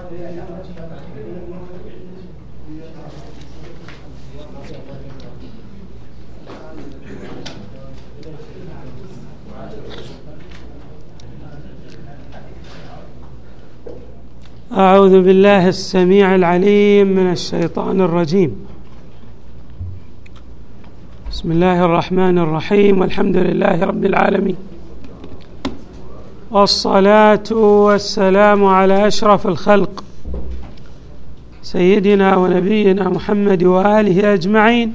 أعوذ بالله السميع العليم من الشيطان الرجيم. بسم الله الرحمن الرحيم، والحمد لله رب العالمين، والصلاة والسلام على أشرف الخلق سيدنا ونبينا محمد وآله أجمعين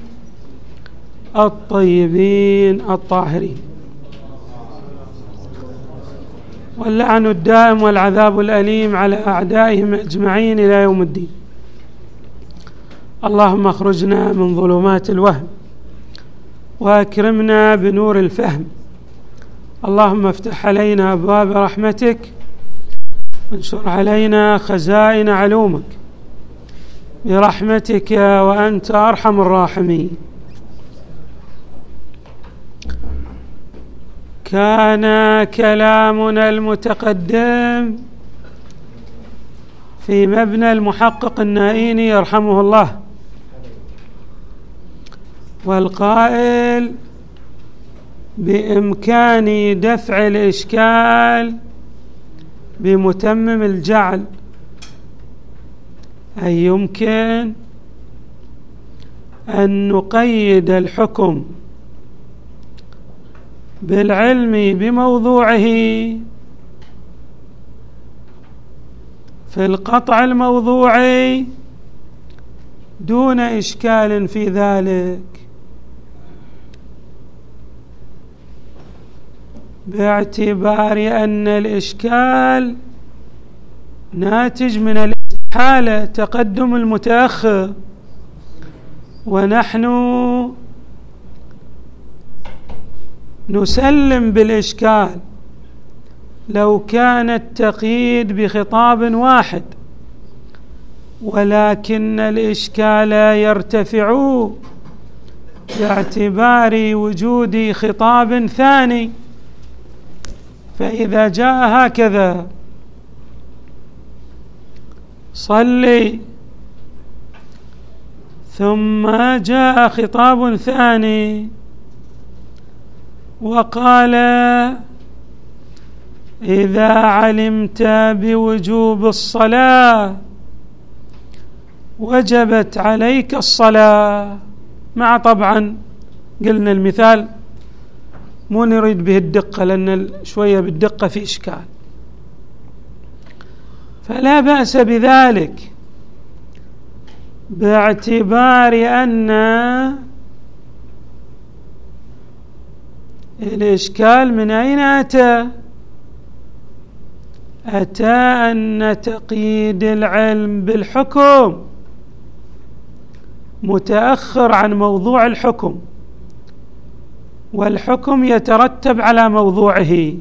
الطيبين الطاهرين، واللعن الدائم والعذاب الأليم على أعدائهم أجمعين إلى يوم الدين. اللهم اخرجنا من ظلمات الوهم وأكرمنا بنور الفهم. اللهم افتح علينا أبواب رحمتك وانشر علينا خزائن علومك برحمتك وأنت أرحم الراحمين. كان كلامنا المتقدم في مبنى المحقق النائيني يرحمه الله، والقائل بإمكان دفع الإشكال بمتمم الجعل، أي يمكن أن نقيد الحكم بالعلم بموضوعه في القطع الموضوعي دون إشكال في ذلك، باعتبار أن الإشكال ناتج من الاستحالة، تقدم المتأخر، ونحن نسلم بالإشكال لو كان التقييد بخطاب واحد، ولكن الإشكال يرتفع باعتبار وجود خطاب ثاني. فإذا جاء هكذا صلي، ثم جاء خطاب ثاني وقال إذا علمت بوجوب الصلاة وجبت عليك الصلاة، مع طبعا قلنا المثال مو نريد به الدقة لأن شوية بالدقة في إشكال، فلا بأس بذلك باعتبار أن الإشكال من أين أتى؟ أتى أن تقييد العلم بالحكم متأخر عن موضوع الحكم، والحكم يترتب على موضوعه،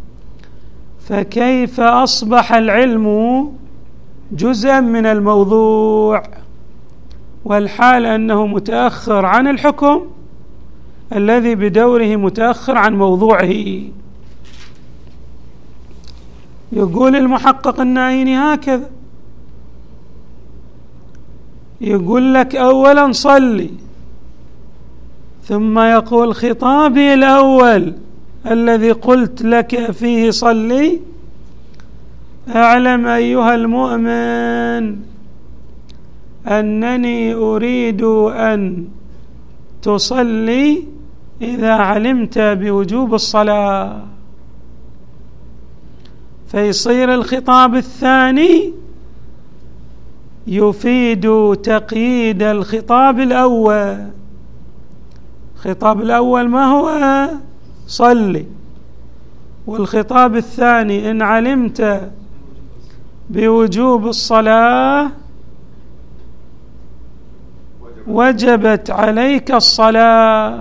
فكيف أصبح العلم جزءا من الموضوع والحال أنه متأخر عن الحكم الذي بدوره متأخر عن موضوعه؟ يقول المحقق النائيني هكذا، يقول لك أولا صلي، ثم يقول خطابي الأول الذي قلت لك فيه صلي: اعلم أيها المؤمن أنني أريد أن تصلي إذا علمت بوجوب الصلاة. فيصير الخطاب الثاني يفيد تقييد الخطاب الأول. الخطاب الأول ما هو؟ صلي. والخطاب الثاني: إن علمت بوجوب الصلاة وجبت عليك الصلاة.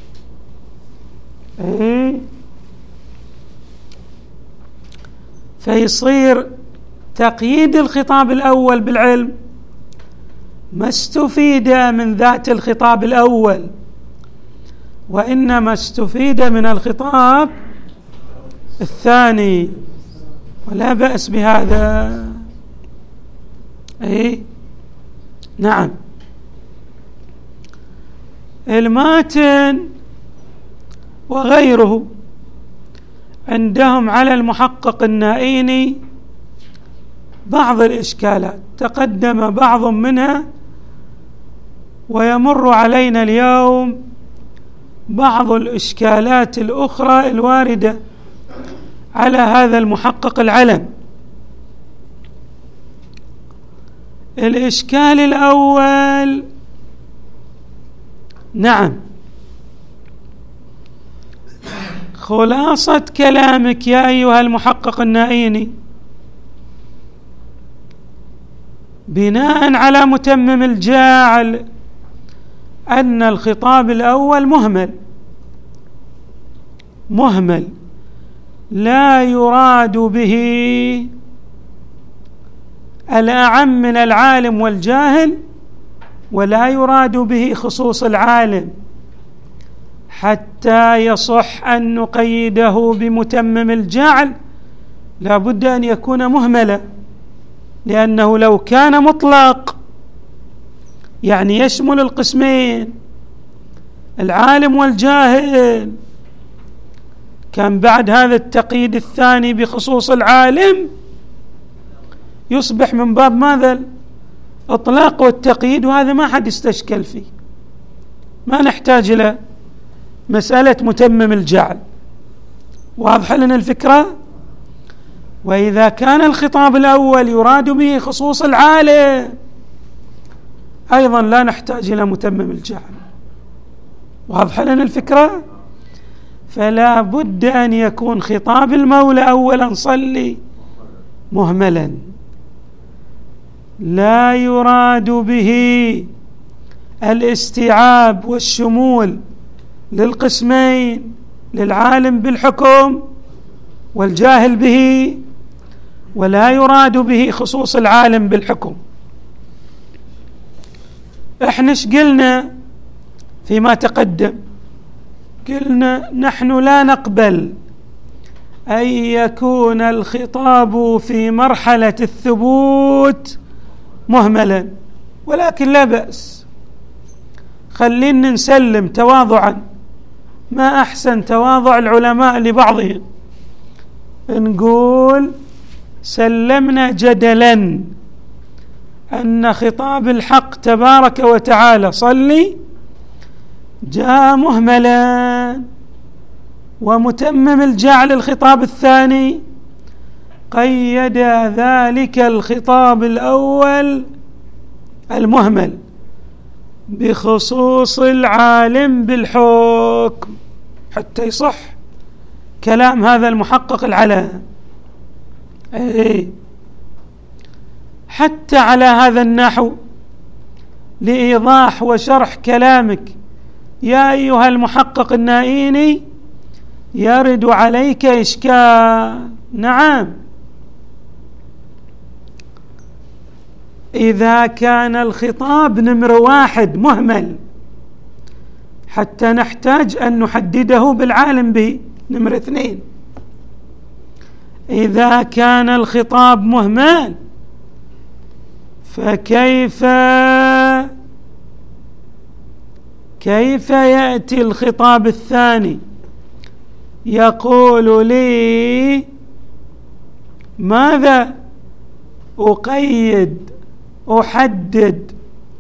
فيصير تقييد الخطاب الأول بالعلم ما استفيد من ذات الخطاب الأول، وإنما استفيد من الخطاب الثاني، ولا بأس بهذا. أي نعم. الماتن وغيره عندهم على المحقق النائيني بعض الإشكالات تقدم بعض منها، ويمر علينا اليوم بعض الإشكالات الأخرى الواردة على هذا المحقق العلم. الإشكال الأول، نعم، خلاصة كلامك يا أيها المحقق النائيني بناء على متمم الجاعل أن الخطاب الأول مهمل لا يراد به الأعم من العالم والجاهل، ولا يراد به خصوص العالم، حتى يصح أن نقيده بمتمم الجعل لا بد أن يكون مهملا، لأنه لو كان مطلق يعني يشمل القسمين العالم والجاهل كان بعد هذا التقييد الثاني بخصوص العالم يصبح من باب ماذا؟ الإطلاق والتقييد، وهذا ما حد يستشكل فيه، ما نحتاج إلى مسألة متمم الجعل. واضح لنا الفكرة؟ وإذا كان الخطاب الأول يراد به خصوص العالم أيضا لا نحتاج إلى متمم الجعل. واضح لنا الفكرة؟ فلا بد أن يكون خطاب المولى أولا صلي مهملا، لا يراد به الاستيعاب والشمول للقسمين، للعالم بالحكم والجاهل به، ولا يراد به خصوص العالم بالحكم. احنا ايش قلنا فيما تقدم؟ قلنا نحن لا نقبل أن يكون الخطاب في مرحلة الثبوت مهملا، ولكن لا بأس، خلينا نسلم تواضعا، ما أحسن تواضع العلماء لبعضهم، نقول سلمنا جدلا أن خطاب الحق تبارك وتعالى صلي جاء مهملا، ومتمم الجعل الخطاب الثاني قيد ذلك الخطاب الأول المهمل بخصوص العالم بالحكم حتى يصح كلام هذا المحقق العلم. حتى على هذا النحو لإيضاح وشرح كلامك يا أيها المحقق النائيني يرد عليك إشكال. نعم، إذا كان الخطاب نمرة 1 مهمل حتى نحتاج أن نحدده بالعالم به نمرة 2، إذا كان الخطاب مهمل فكيف يأتي الخطاب الثاني يقول لي ماذا؟ أقيد أحدد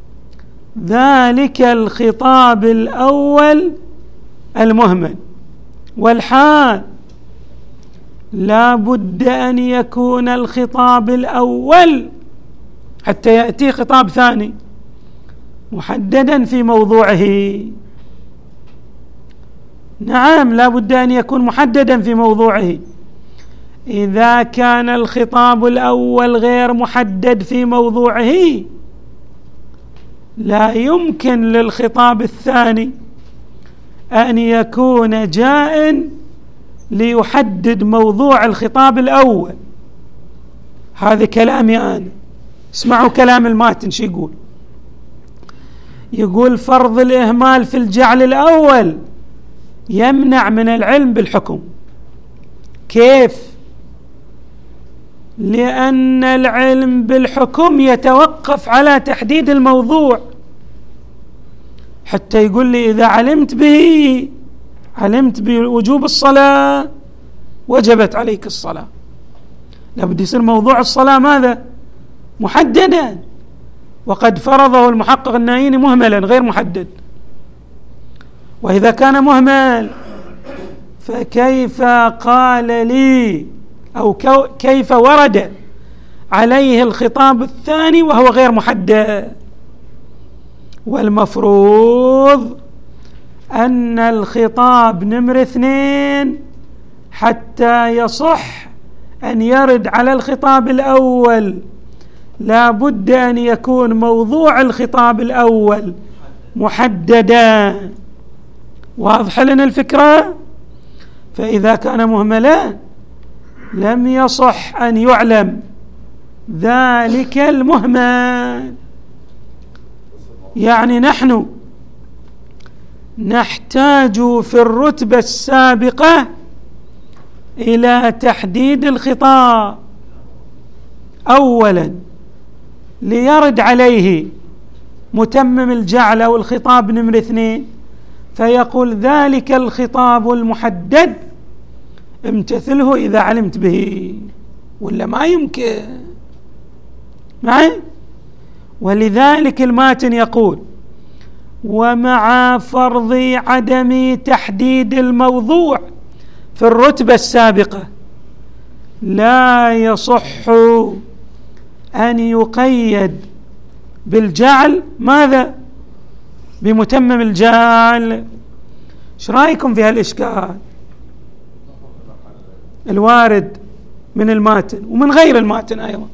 ذلك الخطاب الأول المهمل، والحال لا بد أن يكون الخطاب الأول حتى يأتي خطاب ثاني محددا في موضوعه. نعم، لا بد أن يكون محددا في موضوعه. إذا كان الخطاب الأول غير محدد في موضوعه لا يمكن للخطاب الثاني أن يكون جاء ليحدد موضوع الخطاب الأول. هذا كلامي أنا، اسمعوا كلام الماتن شو يقول. يقول فرض الإهمال في الجعل الأول يمنع من العلم بالحكم. كيف؟ لأن العلم بالحكم يتوقف على تحديد الموضوع. حتى يقول لي إذا علمت بوجوب الصلاة وجبت عليك الصلاة، لابد يصير موضوع الصلاة ماذا؟ محددا، وقد فرضه المحقق النايني مهملا غير محدد. وإذا كان مهمل فكيف قال لي أو كيف ورد عليه الخطاب الثاني وهو غير محدد؟ والمفروض أن الخطاب نمرة 2 حتى يصح أن يرد على الخطاب الأول لا بد أن يكون موضوع الخطاب الأول محددا. واضح لنا الفكرة؟ فإذا كان مهملا لم يصح أن يعلم ذلك المهمل. يعني نحن نحتاج في الرتبة السابقة إلى تحديد الخطاب أولا ليرد عليه متمم الجعل أو الخطاب نمرة 2، فيقول ذلك الخطاب المحدد امتثله إذا علمت به، ولا ما يمكن معي. ولذلك الماتن يقول: ومع فرض عدم تحديد الموضوع في الرتبة السابقة لا يصح أن يقيد بالجعل ماذا؟ بمتمم الجعل. ايش رايكم في هالإشكال الوارد من الماتن ومن غير الماتن أيضا؟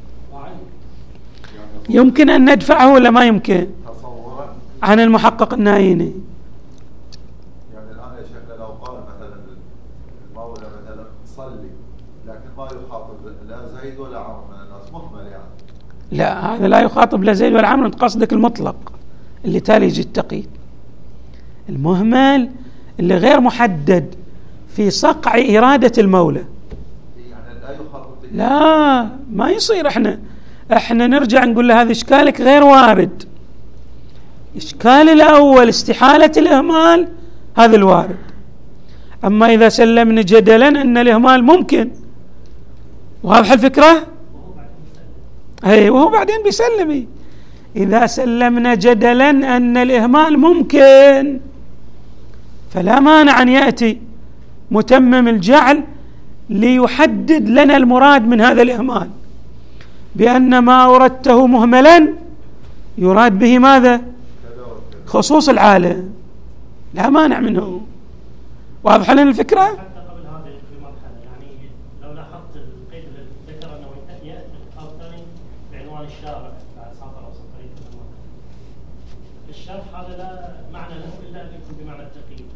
يمكن أن ندفعه ولا ما يمكن عن المحقق النايني؟ يعني الآن يا شيخ لو قال مثلا المولى مثلا صلي، لكن ما يخاطب لا زيد ولا عمرو من الناس، مهمل يعني. لا، هذا لا يخاطب لا زيد ولا عمرو، انت قصدك المطلق اللي تالي يجي التقييد. المهمل اللي غير محدد في صقع إرادة المولى، يعني لا يخاطب. لا ما يصير. احنا نرجع نقول له هذا إشكالك غير وارد. إشكال الأول استحالة الإهمال، هذا الوارد. أما إذا سلمنا جدلا أن الإهمال ممكن، واضح الفكرة؟ وهو بعدين بيسلم. إذا سلمنا جدلا أن الإهمال ممكن فلا مانع أن يأتي متمم الجعل ليحدد لنا المراد من هذا الإهمال، بأن ما أوردته مهملا يراد به ماذا؟ خصوص العالم، لا مانع منه. واضح لنا الفكرة؟ حتى قبل هذه المرحلة، يعني لو لاحظت القيد اللي ذكر أنه يأتي الخطاب الثاني بعنوان الشارع بعد سطر أو سطرين في المرحلة، الشرح هذا لا معنى له إلا أن يكون بمعنى التقييد.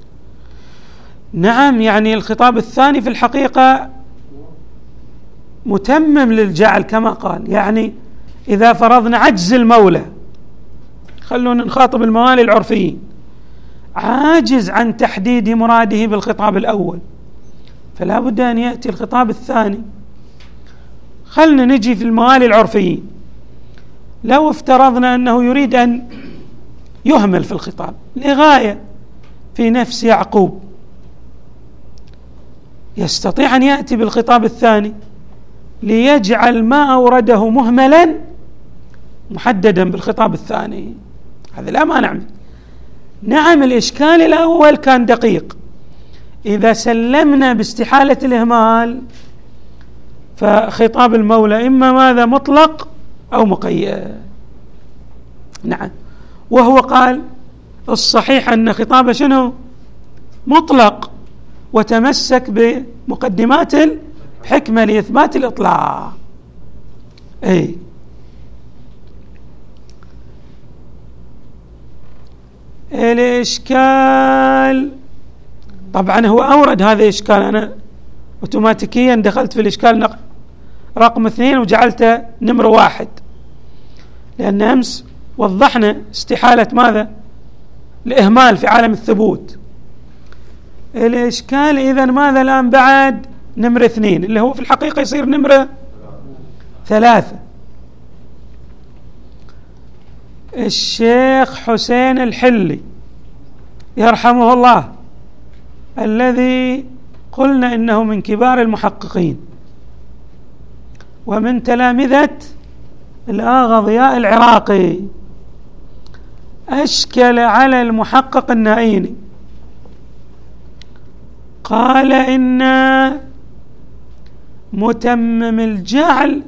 نعم، يعني الخطاب الثاني في الحقيقة متمم للجعل كما قال. يعني إذا فرضنا عجز المولى، خلونا نخاطب الموالي العرفيين، عاجز عن تحديد مراده بالخطاب الأول، فلا بد أن يأتي الخطاب الثاني. خلنا نجي في الموالي العرفيين، لو افترضنا أنه يريد أن يهمل في الخطاب لغاية في نفس يعقوب، يستطيع أن يأتي بالخطاب الثاني ليجعل ما أورده مهملا محددا بالخطاب الثاني، هذا لا مانع منه. نعم، الإشكال الأول كان دقيق. إذا سلمنا باستحالة الإهمال فخطاب المولى إما ماذا؟ مطلق أو مقيد. نعم، وهو قال الصحيح أن خطابه شنو؟ مطلق، وتمسك بمقدمات الحكمة لإثبات الإطلاق. الإشكال طبعا هو أورد هذا الإشكال، أنا أوتوماتيكيا دخلت في الإشكال رقم 2 وجعلته نمرة 1، لأن أمس وضحنا استحالة ماذا؟ الإهمال في عالم الثبوت. الإشكال إذن ماذا الآن بعد نمرة 2 اللي هو في الحقيقة يصير نمرة 3. الشيخ حسين الحلي يرحمه الله، الذي قلنا إنه من كبار المحققين ومن تلامذة الآغا ضياء العراقي، أشكل على المحقق النائيني، قال إن متمم الجعل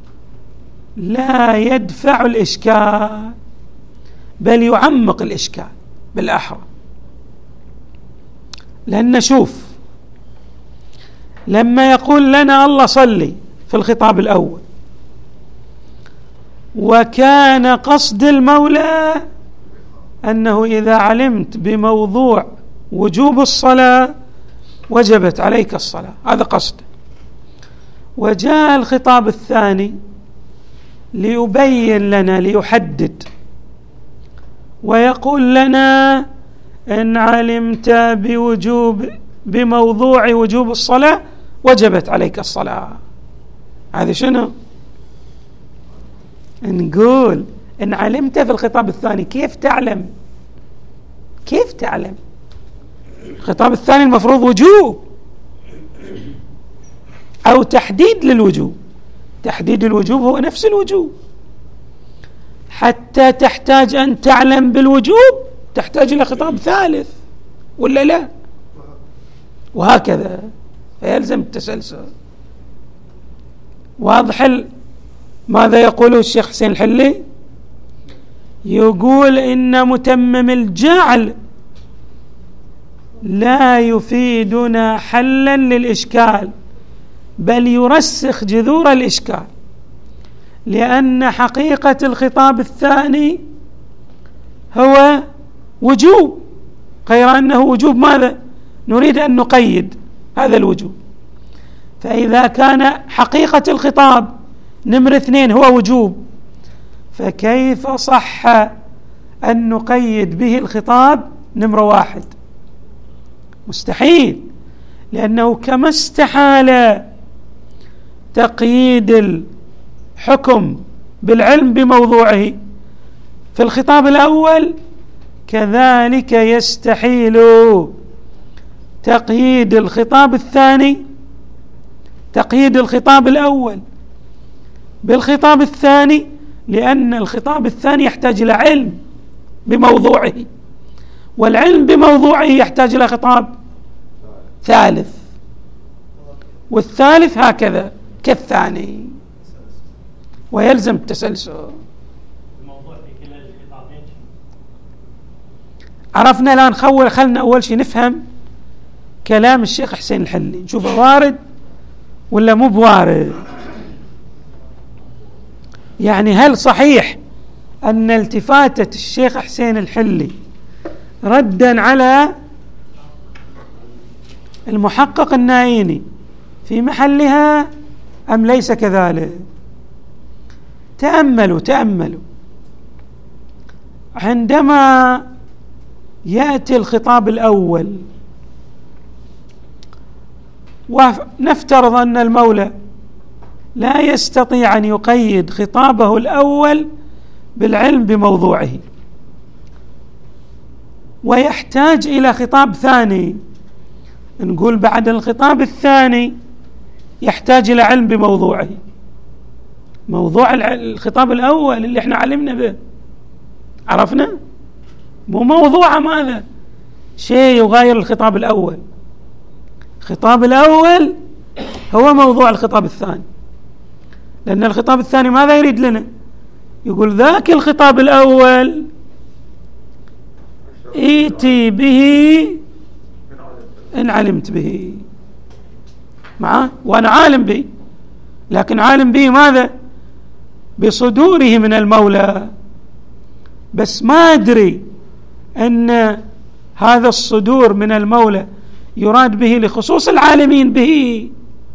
لا يدفع الإشكال بل يعمق الإشكال بالأحرى. لأن شوف، لما يقول لنا الله صلي في الخطاب الأول، وكان قصد المولى أنه إذا علمت بموضوع وجوب الصلاة وجبت عليك الصلاة، هذا قصده. وجاء الخطاب الثاني ليبين لنا، ليحدد، ويقول لنا إن علمت بموضوع وجوب الصلاة وجبت عليك الصلاة. هذا شنو؟ نقول إن علمت في الخطاب الثاني، كيف تعلم؟ كيف تعلم؟ الخطاب الثاني المفروض وجوب أو تحديد للوجوب. تحديد الوجوب هو نفس الوجوب. حتى تحتاج أن تعلم بالوجوب تحتاج إلى خطاب ثالث، ولا لا؟ وهكذا فيلزم التسلسل. واضح ماذا يقوله الشيخ حسين الحلي؟ يقول إن متمم الجعل لا يفيدنا حلا للإشكال بل يرسخ جذور الإشكال، لأن حقيقة الخطاب الثاني هو وجوب، غير أنه وجوب ماذا؟ نريد أن نقيد هذا الوجوب. فإذا كان حقيقة الخطاب نمرة 2 هو وجوب، فكيف صح أن نقيد به الخطاب نمرة 1؟ مستحيل، لأنه كما استحال تقييد الحكم بالعلم بموضوعه في الخطاب الأول، كذلك يستحيل تقييد الخطاب الثاني، تقييد الخطاب الأول بالخطاب الثاني، لأن الخطاب الثاني يحتاج إلى علم بموضوعه، والعلم بموضوعه يحتاج إلى خطاب ثالث، والثالث هكذا كالثاني، ويلزم التسلسل. الموضوع في كلا الخطابين. عرفنا الآن. خلنا أول شيء نفهم كلام الشيخ حسين الحلي، نشوفه وارد ولا مو بوارد. يعني هل صحيح أن التفاتة الشيخ حسين الحلي ردا على المحقق النائيني في محلها أم ليس كذلك؟ تأملوا عندما يأتي الخطاب الأول، ونفترض أن المولى لا يستطيع أن يقيد خطابه الأول بالعلم بموضوعه، ويحتاج إلى خطاب ثاني، نقول بعد الخطاب الثاني يحتاج إلى علم بموضوعه. موضوع الخطاب الأول اللي احنا علمنا به، عرفنا؟ مو موضوع ماذا؟ شيء يغاير الخطاب الأول. الخطاب الأول هو موضوع الخطاب الثاني، لأن الخطاب الثاني ماذا يريد لنا؟ يقول ذاك الخطاب الأول ائتي به إن علمت به، معه وأنا عالم به، لكن عالم به ماذا؟ بصدوره من المولى، بس ما أدري أن هذا الصدور من المولى يراد به لخصوص العالمين به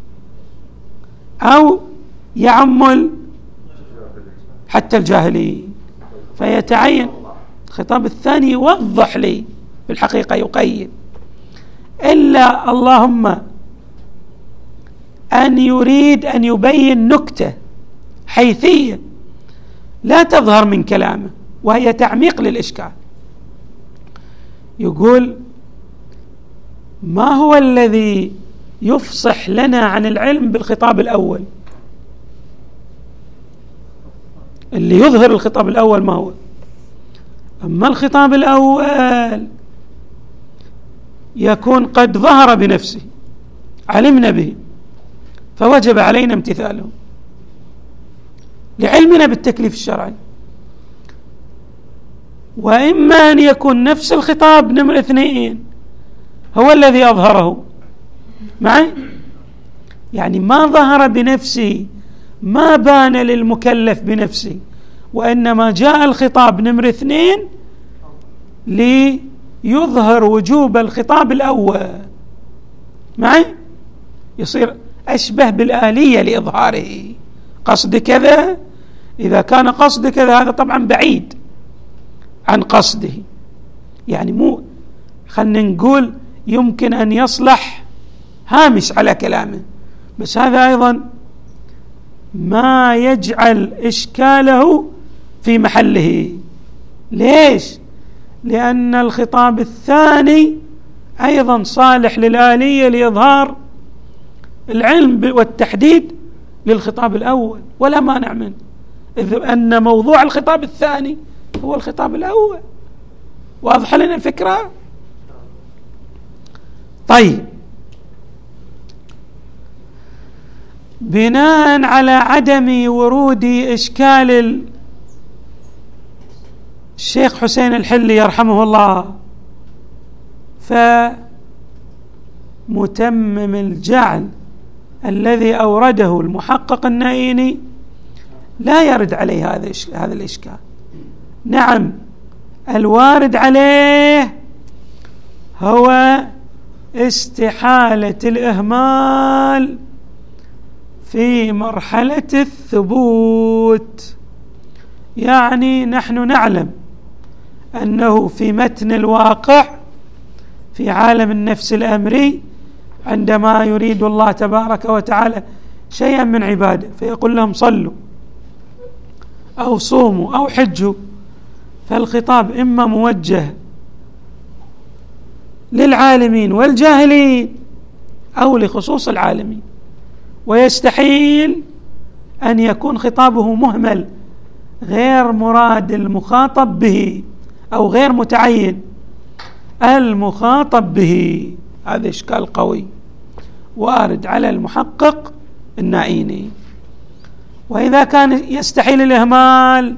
أو يعمل حتى الجاهلين. فيتعين الخطاب الثاني يوضح لي بالحقيقة، يقيد، إلا اللهم أن يريد أن يبين نكتة حيثية لا تظهر من كلامه، وهي تعميق للإشكال. يقول: ما هو الذي يفصح لنا عن العلم بالخطاب الأول؟ اللي يظهر الخطاب الأول ما هو؟ أما الخطاب الأول يكون قد ظهر بنفسه، علمنا به، فوجب علينا امتثاله لعلمنا بالتكليف الشرعي. وإما أن يكون نفس الخطاب نمرة 2 هو الذي أظهره معي، يعني ما ظهر بنفسه، ما بان للمكلف بنفسه، وإنما جاء الخطاب نمرة 2 ليظهر وجوب الخطاب الأول معي، يصير أشبه بالآلية لإظهاره. قصد كذا، إذا كان قصد كذا، هذا طبعا بعيد عن قصده، يعني مو، خلنا نقول يمكن أن يصلح هامش على كلامه، بس هذا أيضا ما يجعل إشكاله في محله. ليش؟ لأن الخطاب الثاني أيضا صالح للآلية لإظهار العلم والتحديد للخطاب الأول، ولا مانع منه، إذ أن موضوع الخطاب الثاني هو الخطاب الأول. واضح لنا الفكرة؟ طيب، بناء على عدم ورود إشكال الشيخ حسين الحلي يرحمه الله، فمتمم الجعل الذي أورده المحقق النائيني لا يرد عليه هذا الإشكال. نعم، الوارد عليه هو استحالة الإهمال في مرحلة الثبوت. يعني نحن نعلم أنه في متن الواقع في عالم النفس الأمري، عندما يريد الله تبارك وتعالى شيئا من عباده فيقول لهم صلوا أو صوموا أو حجوا، فالخطاب إما موجه للعالمين والجاهلين أو لخصوص العالمين، ويستحيل أن يكون خطابه مهمل غير مراد المخاطب به أو غير متعين المخاطب به. هذا إشكال قوي وارد على المحقق النائيني. وإذا كان يستحيل الإهمال،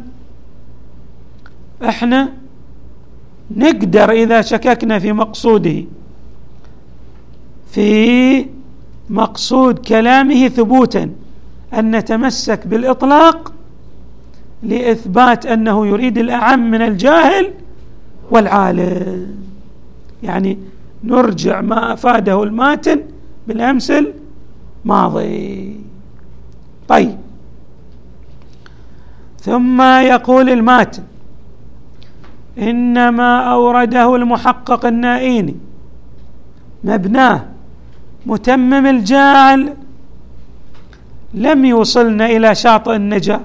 إحنا نقدر إذا شككنا في مقصوده، في مقصود كلامه ثبوتا، أن نتمسك بالإطلاق لإثبات أنه يريد الأعم من الجاهل والعالم، يعني نرجع ما أفاده الماتن بالأمس الماضي. طيب، ثم يقول الماتن: إنما أورده المحقق النائيني مبناه متمم الجعل لم يوصلنا إلى شاطئ النجاة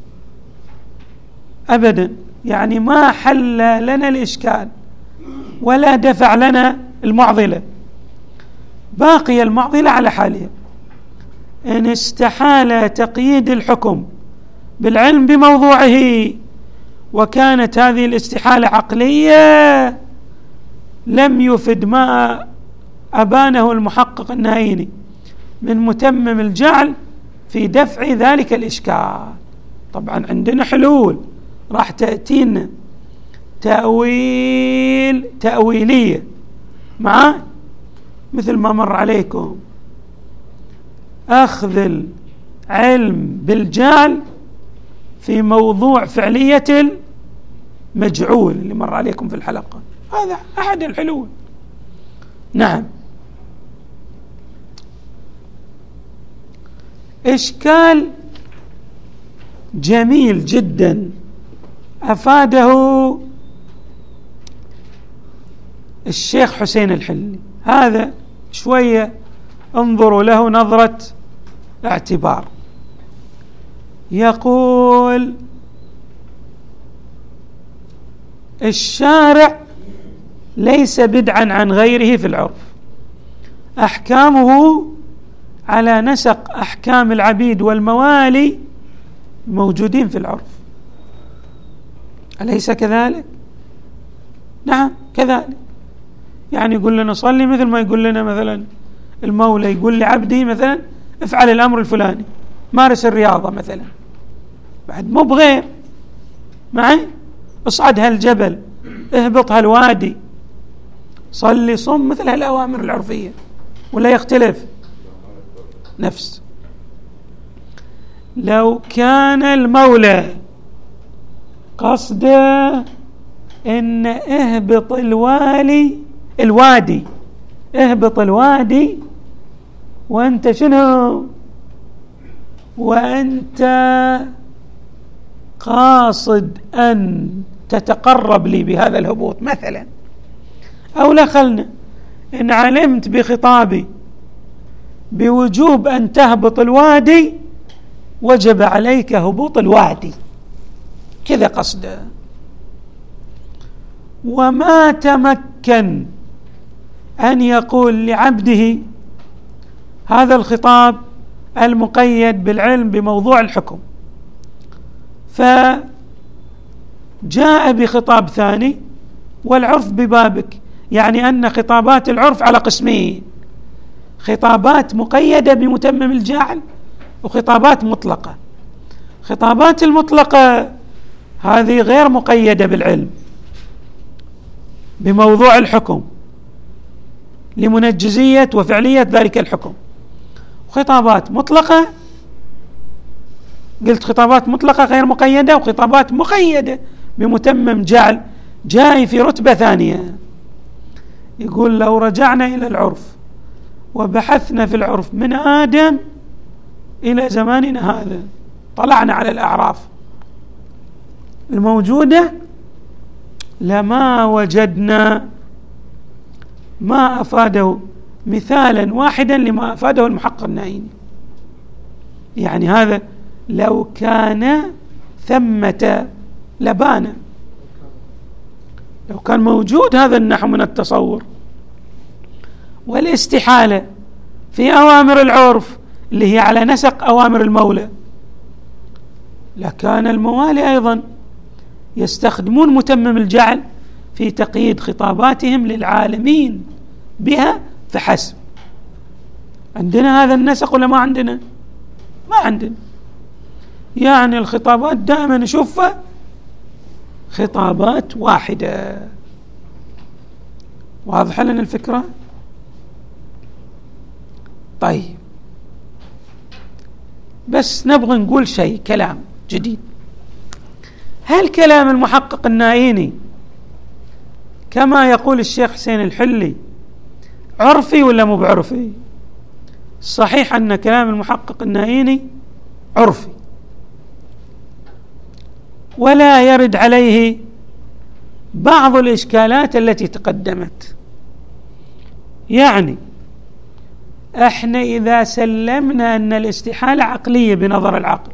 أبدا، يعني ما حل لنا الإشكال ولا دفع لنا المعضلة، باقي المعضلة على حالها. إن استحال تقييد الحكم بالعلم بموضوعه، وكانت هذه الاستحالة عقلية، لم يفد ما أبانه المحقق النائيني من متمم الجعل في دفع ذلك الإشكال. طبعا عندنا حلول راح تأتينا تأويلية معاه، مثل ما مر عليكم أخذ العلم بالجعل في موضوع فعلية المجعول اللي مر عليكم في الحلقة، هذا أحد الحلول. نعم، إشكال جميل جدا أفاده الشيخ حسين الحلي، هذا شوية انظروا له نظرة اعتبار. يقول الشارع ليس بدعا عن غيره في العرف، أحكامه على نسق أحكام العبيد والموالي موجودين في العرف، أليس كذلك؟ نعم كذلك. يعني يقول لنا صلي مثل ما يقول لنا مثلا المولى يقول لعبدي مثلا افعل الأمر الفلاني، مارس الرياضة مثلا، بعد مو بغير معي، اصعد هالجبل، اهبط هالوادي، صلي صم، مثل هالأوامر العرفية، ولا يختلف نفس. لو كان المولى قصده ان اهبط الوادي، اهبط الوادي وانت شنو؟ وانت قاصد ان تتقرب لي بهذا الهبوط مثلا، او لا خلنا ان علمت بخطابي بوجوب ان تهبط الوادي وجب عليك هبوط الوادي، كذا قصده. وما تمكن أن يقول لعبده هذا الخطاب المقيد بالعلم بموضوع الحكم، فجاء بخطاب ثاني والعرف ببابك، يعني أن خطابات العرف على قسمين: خطابات مقيدة بمتمم الجاعل وخطابات مطلقة. خطابات المطلقة هذه غير مقيدة بالعلم بموضوع الحكم لمنجزية وفعلية ذلك الحكم. خطابات مطلقة، قلت خطابات مطلقة غير مقيدة، وخطابات مقيدة بمتمم جعل جاي في رتبة ثانية. يقول لو رجعنا إلى العرف وبحثنا في العرف من آدم إلى زماننا هذا، طلعنا على الأعراف الموجودة، لما وجدنا ما أفاده مثالا واحدا لما أفاده المحقق النائيني. يعني هذا لو كان ثمة لبانا، لو كان موجود هذا النحو من التصور والاستحالة في أوامر العرف اللي هي على نسق أوامر المولى، لكان الموالي أيضا يستخدمون متمم الجعل في تقييد خطاباتهم للعالمين بها فحسب. عندنا هذا النسق ولا ما عندنا؟ ما عندنا. يعني الخطابات دائما نشوفها خطابات واحدة. واضحة لنا الفكرة؟ طيب، بس نبغى نقول شيء، كلام جديد. هل كلام المحقق النائيني كما يقول الشيخ حسين الحلي عرفي ولا مو بعرفي؟ الصحيح أن كلام المحقق النائيني عرفي، ولا يرد عليه بعض الإشكالات التي تقدمت. يعني احنا إذا سلمنا أن الاستحالة عقلية بنظر العقل،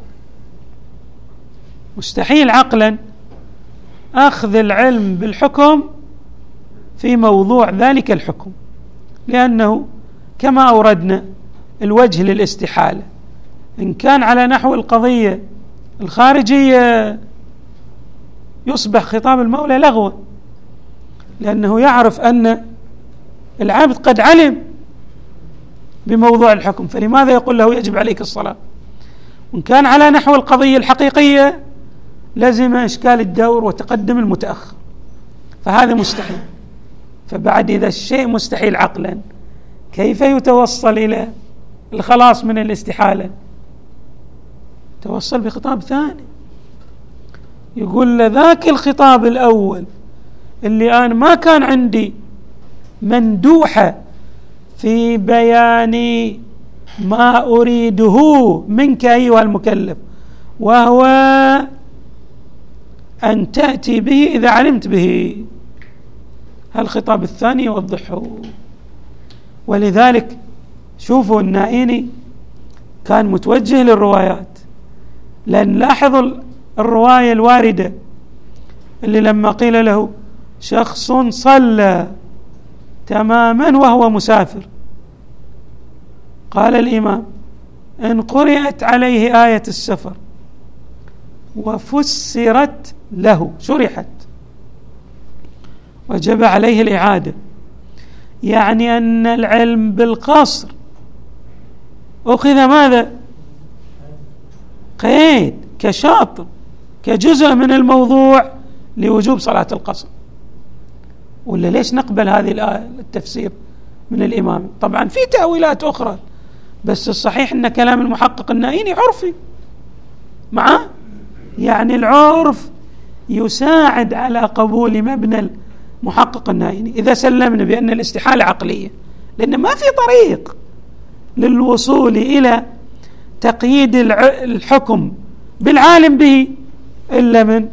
مستحيل عقلا أخذ العلم بالحكم في موضوع ذلك الحكم، لأنه كما أوردنا الوجه للاستحالة إن كان على نحو القضية الخارجية يصبح خطاب المولى لغوا، لأنه يعرف أن العبد قد علم بموضوع الحكم، فلماذا يقول له يجب عليك الصلاة؟ وإن كان على نحو القضية الحقيقية لزم إشكال الدور وتقدم المتأخر، فهذا مستحيل. فبعد إذا الشيء مستحيل عقلا، كيف يتوصل إلى الخلاص من الاستحالة؟ توصل بخطاب ثاني يقول لذاك الخطاب الأول اللي أنا ما كان عندي مندوحة في بيان ما أريده منك أيها المكلف، وهو أن تأتي به إذا علمت به. هالخطاب الثاني يوضحه. ولذلك شوفوا النائيني كان متوجه للروايات، لأن لاحظوا الرواية الواردة اللي لما قيل له شخص صلى تماما وهو مسافر، قال الإمام إن قرأت عليه آية السفر وفسرت له شرحت وجب عليه الإعادة، يعني أن العلم بالقصر أخذ ماذا؟ قيد كشاطر كجزء من الموضوع لوجوب صلاة القصر. ولا ليش نقبل هذه التفسير من الإمام؟ طبعا في تأويلات أخرى، بس الصحيح أن كلام المحقق النائيني عرفي معه، يعني العرف يساعد على قبول مبنى المحقق النائيني إذا سلمنا بأن الاستحالة عقلية، لأن ما في طريق للوصول إلى تقييد الحكم بالعالم به إلا من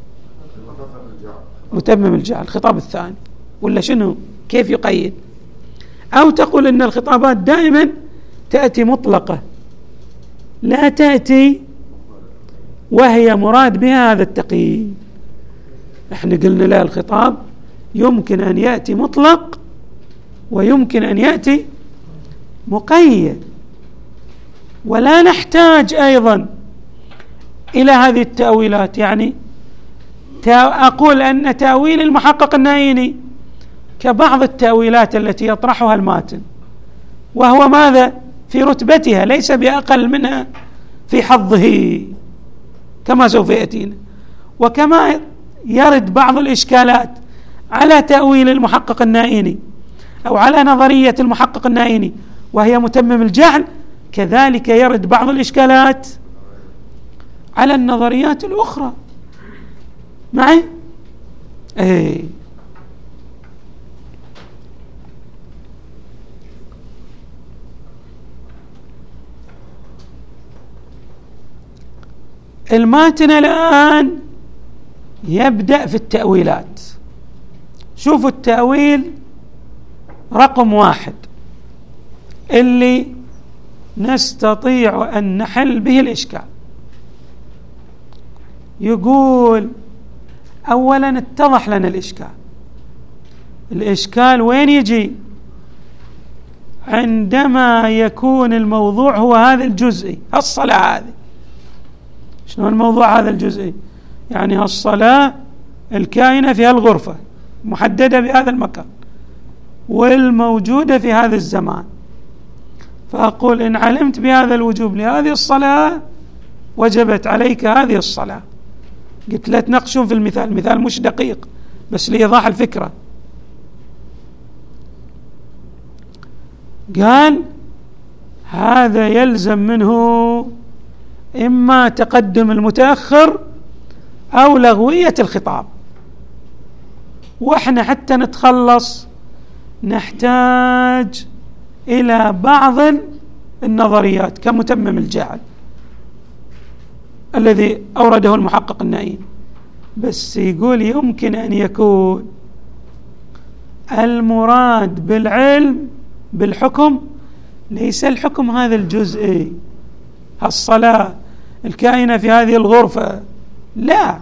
متمم الجعل الخطاب الثاني. ولا شنو؟ كيف يقيد؟ أو تقول إن الخطابات دائما تأتي مطلقة لا تأتي وهي مراد بها هذا التقييد. احنا قلنا لا، الخطاب يمكن أن يأتي مطلق ويمكن أن يأتي مقيد، ولا نحتاج أيضا إلى هذه التأويلات. يعني أقول أن تأويل المحقق النائيني كبعض التأويلات التي يطرحها الماتن، وهو ماذا؟ في رتبتها، ليس بأقل منها في حظه كما سوف يأتينا. وكما يرد بعض الإشكالات على تأويل المحقق النائيني أو على نظرية المحقق النائيني وهي متمم الجعل، كذلك يرد بعض الإشكالات على النظريات الأخرى. معي؟ ايه. الماتن الآن يبدأ في التأويلات. شوفوا التأويل رقم 1 اللي نستطيع أن نحل به الإشكال. يقول أولا اتضح لنا الإشكال وين يجي؟ عندما يكون الموضوع هو هذا الجزئي، الصلاة هذه. شنو الموضوع هذا الجزئي؟ يعني الصلاة الكائنة في الغرفة محددة بهذا المكان والموجودة في هذا الزمان، فأقول إن علمت بهذا الوجوب لهذه الصلاة وجبت عليك هذه الصلاة. قلت لا تناقشون في المثال مش دقيق بس لإيضاح الفكرة. قال هذا يلزم منه إما تقدم المتأخر أو لغوية الخطاب، وإحنا حتى نتخلص نحتاج إلى بعض النظريات كمتمم الجعل الذي أورده المحقق النائيني. بس يقول يمكن أن يكون المراد بالعلم بالحكم ليس الحكم هذا الجزئي، الصلاة الكائنة في هذه الغرفة، لا،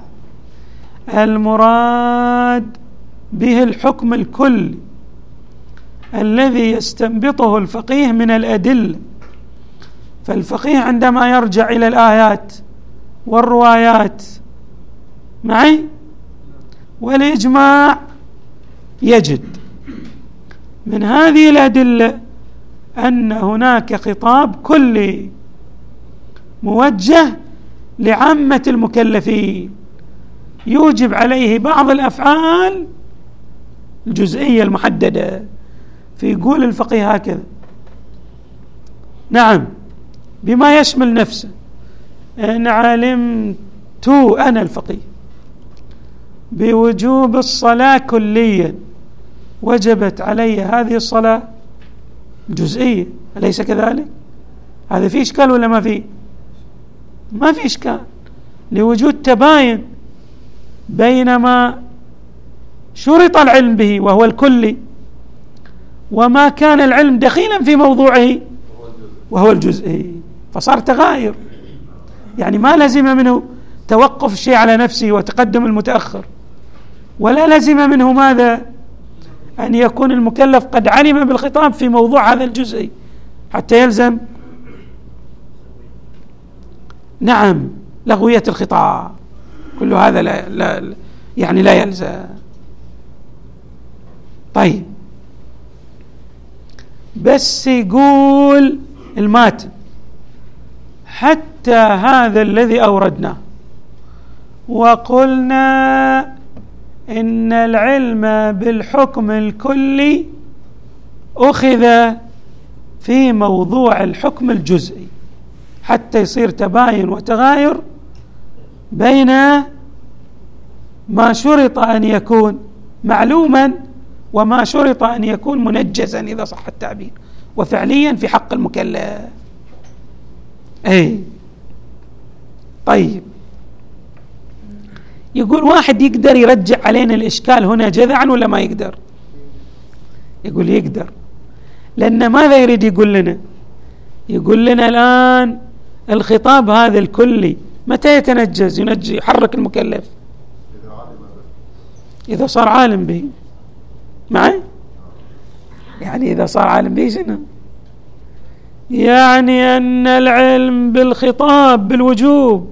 المراد به الحكم الكلي الذي يستنبطه الفقيه من الأدلة. فالفقيه عندما يرجع إلى الآيات والروايات معي والإجماع يجد من هذه الأدلة أن هناك خطاب كلي موجه لعامة المكلفين يوجب عليه بعض الأفعال الجزئية المحددة. فيقول الفقيه هكذا، نعم، بما يشمل نفسه، إن علمت أنا الفقيه بوجوب الصلاة كليا وجبت علي هذه الصلاة جزئية، أليس كذلك؟ هذا فيه إشكال ولا ما فيه؟ ما فيه إشكال، لوجود تباين بين ما شرط العلم به وهو الكلي وما كان العلم دخيلا في موضوعه وهو الجزئي، فصار تغاير. يعني ما لزم منه توقف الشيء على نفسه وتقدم المتأخر، ولا لزم منه ماذا؟ أن يكون المكلف قد علم بالخطاب في موضوع هذا الجزء حتى يلزم نعم لغوية الخطاب. كل هذا لا يعني لا يلزم. طيب بس يقول الماتن حتى هذا الذي أوردناه وقلنا إن العلم بالحكم الكلي أخذ في موضوع الحكم الجزئي حتى يصير تباين وتغاير بين ما شرط أن يكون معلوما وما شرط أن يكون منجزا إذا صح التعبير وفعليا في حق المكلف. طيب يقول واحد يقدر يرجع علينا الإشكال هنا جذعا ولا ما يقدر؟ يقول يقدر، لأن ماذا يريد يقول لنا؟ يقول لنا الآن الخطاب هذا الكلي متى يتنجز يحرك المكلف؟ إذا صار عالم به. معي؟ يعني إذا صار عالم به شنو؟ يعني أن العلم بالخطاب بالوجوب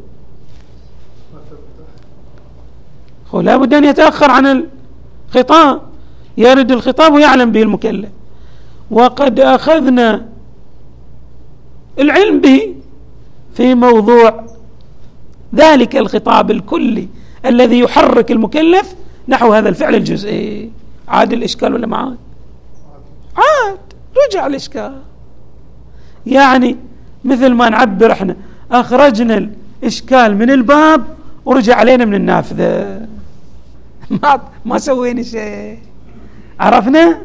لا بد أن يتأخر عن الخطاب، يرد الخطاب ويعلم به المكلف، وقد أخذنا العلم به في موضوع ذلك الخطاب الكلي الذي يحرك المكلف نحو هذا الفعل الجزئي. عاد الإشكال ولا ما عاد؟ عاد رجع الإشكال. يعني مثل ما نعبر احنا أخرجنا الإشكال من الباب ورجع علينا من النافذة، ما سوينا شيء. عرفنا؟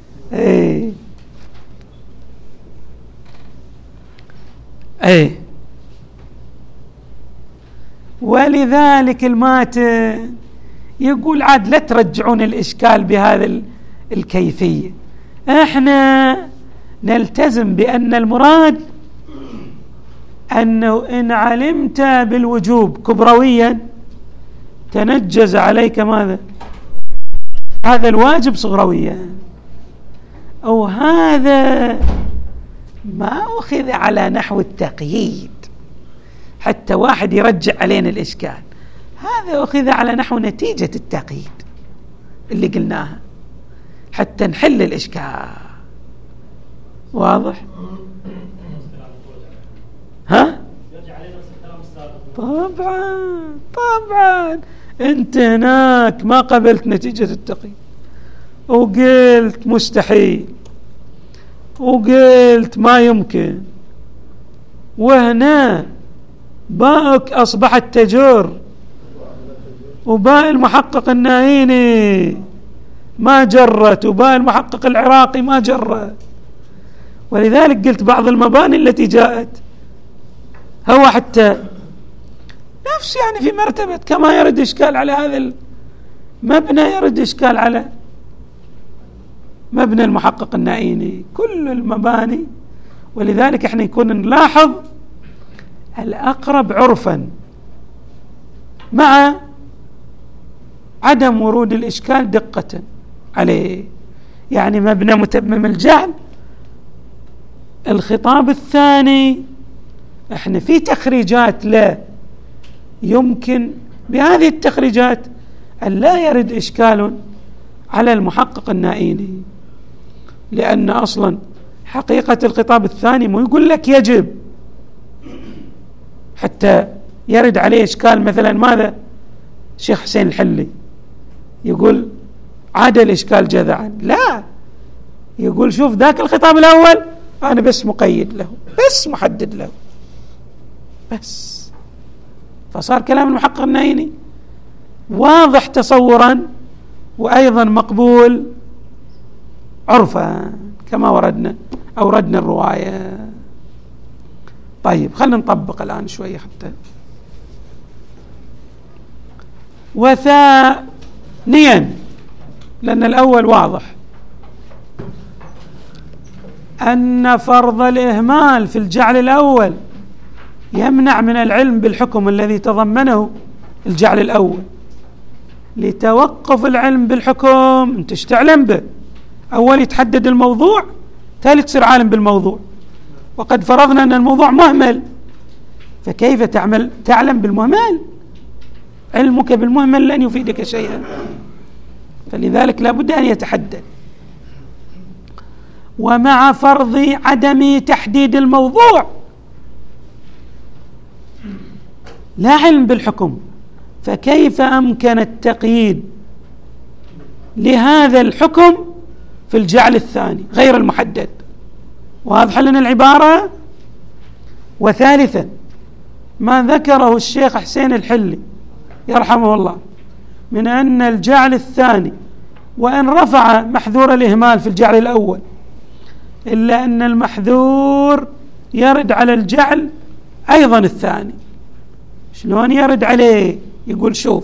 ولذلك الماتن يقول عاد لا ترجعون الإشكال بهذا الكيفية، احنا نلتزم بأن المراد أنه إن علمت بالوجوب كبرويا تنجز عليك ماذا؟ هذا الواجب صغرويا، أو هذا ما أخذ على نحو التقييد حتى واحد يرجع علينا الإشكال، هذا أخذ على نحو نتيجة التقييد اللي قلناها حتى نحل الإشكال. واضح؟ ها؟ طبعا أنت هناك ما قبلت نتيجة التقييد وقلت مستحيل وقلت ما يمكن، وهنا باءك أصبحت تجر وباء المحقق النايني ما جرت وباء المحقق العراقي ما جرت، ولذلك قلت بعض المباني التي جاءت هو حتى نفس يعني في مرتبة كما يرد إشكال على هذا المبنى يرد إشكال على مبنى المحقق النايني، كل المباني. ولذلك احنا يكون نلاحظ الأقرب عرفا مع عدم ورود الإشكال دقة عليه. يعني مبنى متمم الجعل الخطاب الثاني احنا في تخريجات لا يمكن بهذه التخريجات أن لا يرد إشكال على المحقق النايني، لأن أصلا حقيقة الخطاب الثاني مو يقول لك يجب حتى يرد عليه إشكال. مثلا ماذا شيخ حسين الحلي يقول عاد الإشكال جذعا، لا، يقول شوف ذاك الخطاب الأول أنا بس مقيد له بس محدد له بس. فصار كلام المحقق النايني واضح تصورا وأيضا مقبول عرفا كما أوردنا الرواية. طيب خلينا نطبق الآن شوية حتى. وثانيا لأن الأول واضح أن فرض الإهمال في الجعل الأول يمنع من العلم بالحكم الذي تضمنه الجعل الأول. لتوقف العلم بالحكم أنت تعلم به، أول يتحدد الموضوع، ثالث تصير عالم بالموضوع، وقد فرضنا أن الموضوع مهمل، فكيف تعلم بالمهمل؟ علمك بالمهمل لن يفيدك شيئا، فلذلك لا بد أن يتحدد. ومع فرض عدم تحديد الموضوع لا علم بالحكم، فكيف أمكن التقييد لهذا الحكم في الجعل الثاني غير المحدد؟ واضح لنا العبارة. وثالثا ما ذكره الشيخ حسين الحلي يرحمه الله من أن الجعل الثاني وإن رفع محذور الإهمال في الجعل الأول، إلا أن المحذور يرد على الجعل أيضا الثاني. شلون يرد عليه؟ يقول شوف،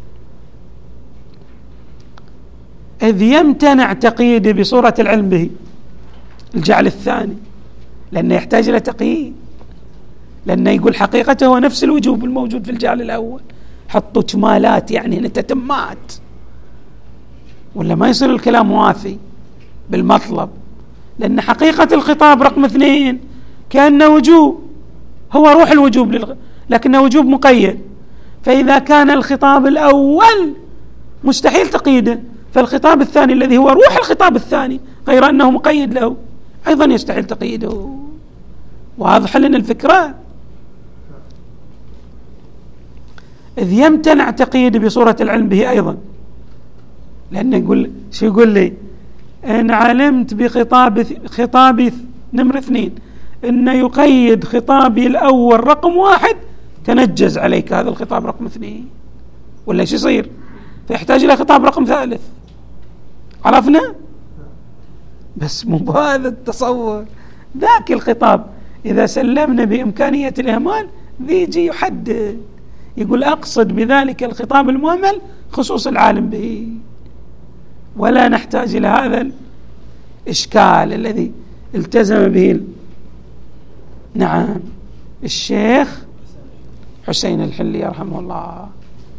إذ يمتنع تقييده بصورة العلم به الجعل الثاني، لأنه يحتاج إلى تقييد، لأنه يقول حقيقته هو نفس الوجوب الموجود في الجعل الأول، حطوا كمالات يعني هنا تتمات، ولا ما يصير الكلام وافي بالمطلب، لأن حقيقة الخطاب رقم 2 كأنه وجوب، هو روح الوجوب لكنه وجوب مقيد، فإذا كان الخطاب الأول مستحيل تقييده، فالخطاب الثاني الذي هو روح الخطاب الثاني غير أنه مقيد له أيضا يستحيل تقييده. واضح لنا الفكرة. إذ يمتنع تقييده بصورة العلم به أيضا، لأنه يقول شو يقول لي؟ إن علمت خطابي نمرة 2 إنه يقيد خطابي الأول رقم 1 تنجز عليك هذا الخطاب رقم 2، ولا شو يصير؟ فيحتاج إلى خطاب رقم 3. عرفنا؟ بس مو بهذا التصور. ذاك الخطاب إذا سلمنا بإمكانية الإهمال بيجي يحدد، يقول أقصد بذلك الخطاب المهمل خصوص العالم به، ولا نحتاج إلى هذا الإشكال الذي التزم به نعم الشيخ حسين الحلي يرحمه الله.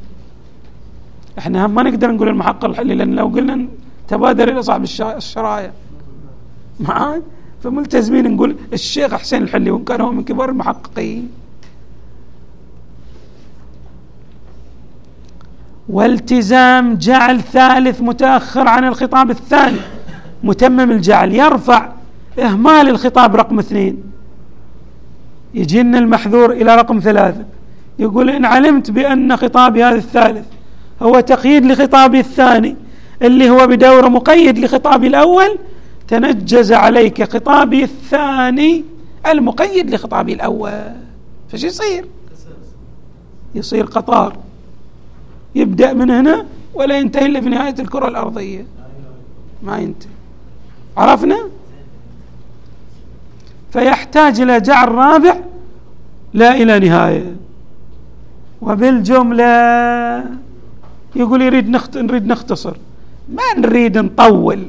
احنا ما نقدر نقول المحقق الحلي، لأن لو قلنا تبادر إلى صاحب الشرايع معاي، فملتزمين نقول الشيخ حسين الحلي، وإن كان هو من كبار المحققين. والتزام جعل ثالث متأخر عن الخطاب الثاني متمم الجعل يرفع إهمال الخطاب رقم 2، يجينا المحذور إلى رقم 3، يقول إن علمت بأن خطابي هذا الثالث هو تقييد لخطابي الثاني اللي هو بدور مقيد لخطابي الأول، تنجز عليك خطابي الثاني المقيد لخطابي الأول. فش يصير قطار يبدأ من هنا ولا ينتهي إلا في نهاية الكرة الأرضية، ما ينتهي. عرفنا؟ فيحتاج إلى جعل رابع لا إلى نهاية. وبالجملة يقول نريد نختصر، ما نريد نطول.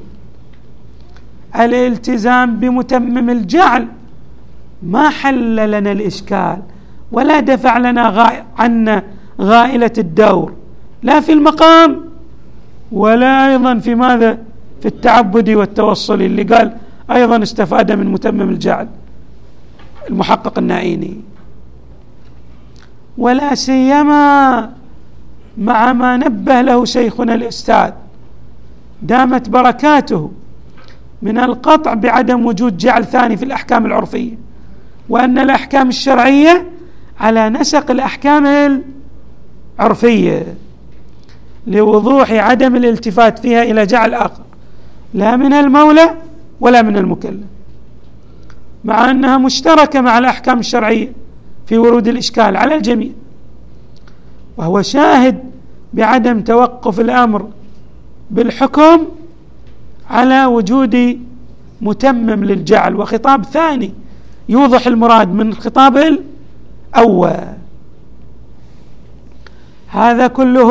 الالتزام بمتمم الجعل ما حل لنا الإشكال ولا دفع لنا عنا غائلة الدور، لا في المقام ولا أيضا في ماذا؟ في التعبد والتوصل اللي قال أيضا استفاد من متمم الجعل المحقق النائيني. ولا سيما مع ما نبه له شيخنا الأستاذ دامت بركاته من القطع بعدم وجود جعل ثاني في الأحكام العرفية، وأن الأحكام الشرعية على نسق الأحكام العرفية، لوضوح عدم الالتفات فيها إلى جعل آخر لا من المولى ولا من المكلف، مع أنها مشتركة مع الأحكام الشرعية في ورود الإشكال على الجميع. وهو شاهد بعدم توقف الأمر بالحكم على وجود متمم للجعل وخطاب ثاني يوضح المراد من الخطاب الأول. هذا كله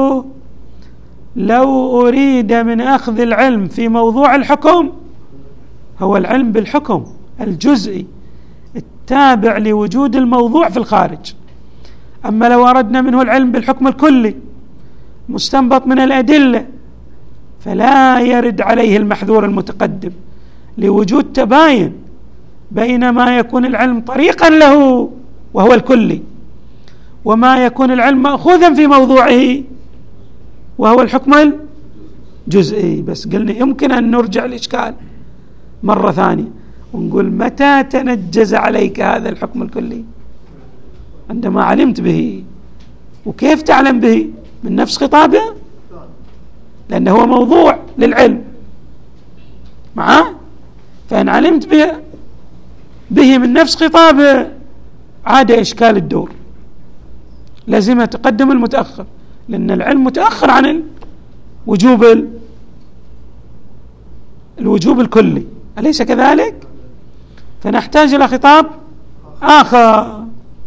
لو أريد من أخذ العلم في موضوع الحكم هو العلم بالحكم الجزئي تابع لوجود الموضوع في الخارج. أما لو أردنا منه العلم بالحكم الكلي مستنبط من الأدلة فلا يرد عليه المحذور المتقدم لوجود تباين بين ما يكون العلم طريقا له وهو الكلي وما يكون العلم مأخوذا في موضوعه وهو الحكم الجزئي. بس قلنا يمكن أن نرجع الإشكال مرة ثانية ونقول متى تنجز عليك هذا الحكم الكلي؟ عندما علمت به. وكيف تعلم به؟ من نفس خطابه، لأنه هو موضوع للعلم معه. فإن علمت به من نفس خطابه عاد إشكال الدور، لازم تقدم المتأخر، لأن العلم متأخر عن الوجوب الكلي، أليس كذلك؟ فنحتاج إلى خطاب آخر.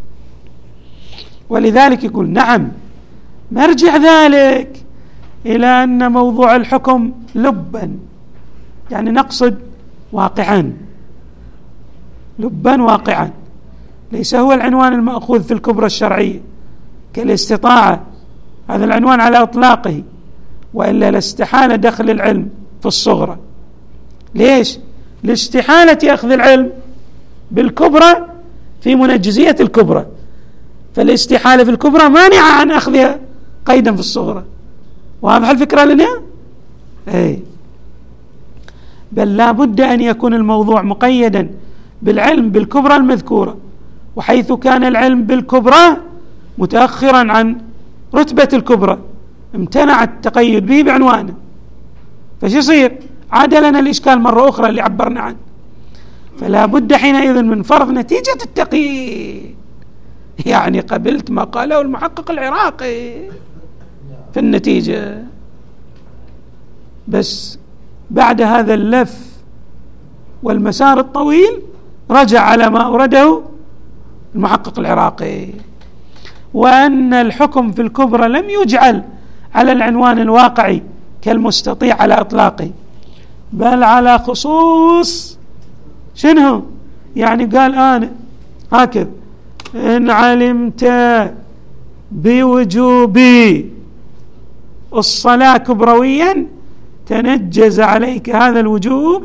ولذلك يقول نعم مرجع ذلك إلى أن موضوع الحكم لبا، يعني نقصد واقعا، لبا واقعا، ليس هو العنوان المأخوذ في الكبرى الشرعية كالاستطاعة، هذا العنوان على إطلاقه، وإلا لاستحال دخل العلم في الصغرى. ليش؟ لاستحالة أخذ العلم بالكبرى في منجزية الكبرى، فالاستحالة في الكبرى مانعة عن أخذها قيدا في الصغرى. واضح الفكرة لنا؟ بل لا بد أن يكون الموضوع مقيدا بالعلم بالكبرى المذكورة، وحيث كان العلم بالكبرى متأخرا عن رتبة الكبرى امتنع التقيد به بعنوانه، فش يصير؟ عاد لنا الإشكال مرة أخرى اللي عبرنا عنه. فلا بد حينئذ من فرض نتيجة التقييد. يعني قبلت ما قاله المحقق العراقي في النتيجة، بس بعد هذا اللف والمسار الطويل رجع على ما أورده المحقق العراقي، وأن الحكم في الكبرى لم يجعل على العنوان الواقعي كالمستطيع على إطلاقه، بل على خصوص شنو؟ يعني قال أنا هكذا: إن علمت بوجوب الصلاة كبرويا تنجز عليك هذا الوجوب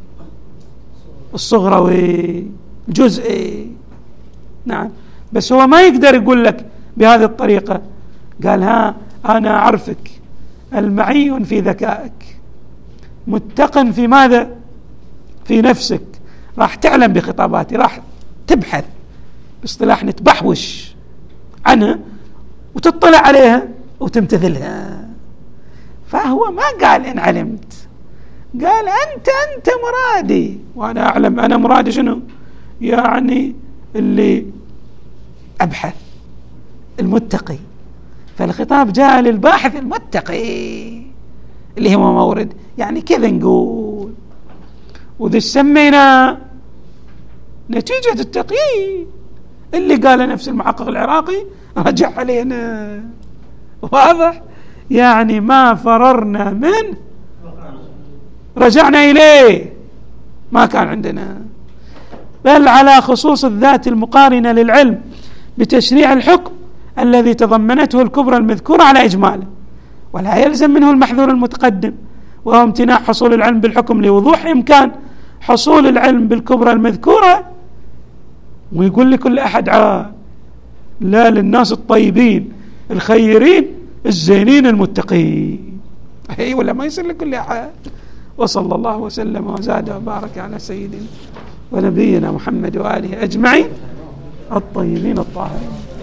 الصغروي الجزئي. نعم، بس هو ما يقدر يقول لك بهذه الطريقة. قال ها أنا أعرفك المعي في ذكائك، متقن في ماذا؟ في نفسك، راح تعلم بخطاباتي، راح تبحث باصطلاح نتبحوش عنها وتطلع عليها وتمتثلها. فهو ما قال إن علمت، قال أنت مرادي وأنا أعلم. أنا مرادي شنو؟ يعني اللي أبحث، المتقي. فالخطاب جاء للباحث المتقي اللي هو مورد، يعني كذا نقول. وذي سمينا نتيجة التقييد اللي قال نفس المحقق العراقي رجع علينا. واضح؟ يعني ما فررنا منه، رجعنا إليه، ما كان عندنا. بل على خصوص الذات المقارنة للعلم بتشريع الحكم الذي تضمنته الكبرى المذكورة على إجماله، ولا يلزم منه المحذور المتقدم، وهو امتناع حصول العلم بالحكم لوضوح إمكان حصول العلم بالكبرى المذكورة. ويقول لكل أحد لا، للناس الطيبين الخيرين الزينين المتقين. ولا ما يصير لكل أحد. وصلى الله وسلم وزاد وبارك على سيدنا ونبينا محمد وآله أجمعين الطيبين الطاهرين.